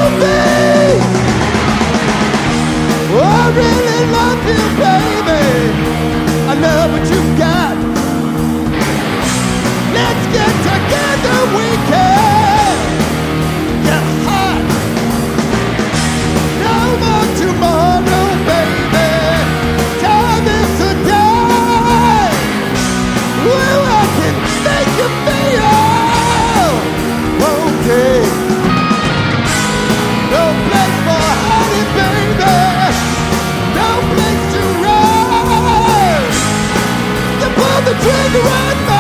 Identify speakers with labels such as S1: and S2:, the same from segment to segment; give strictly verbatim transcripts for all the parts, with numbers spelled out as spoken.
S1: me. Oh, I really love you, baby. I love what you've got. Let's get together, we can get hot. No more tomorrow, baby. Time is today. Well, I can make you feel okay. No place for hiding, baby. No place to run. You pull the trigger on me.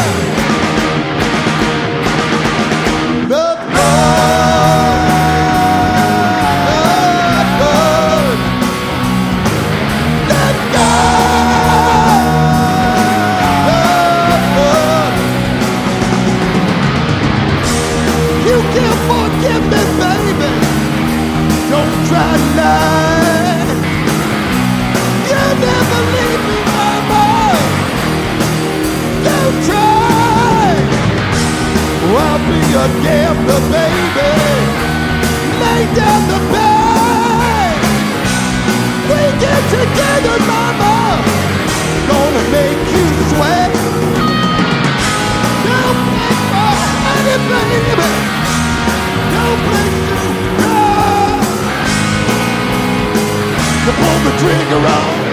S1: Forgive me, baby. Don't try to lie. You never leave me, mama. Don't try. Oh, I'll be your gambler, baby. Lay down the bed. We get together, mama. Gonna make you sweat. Don't make my honey, baby. No place to run. To pull the trigger on.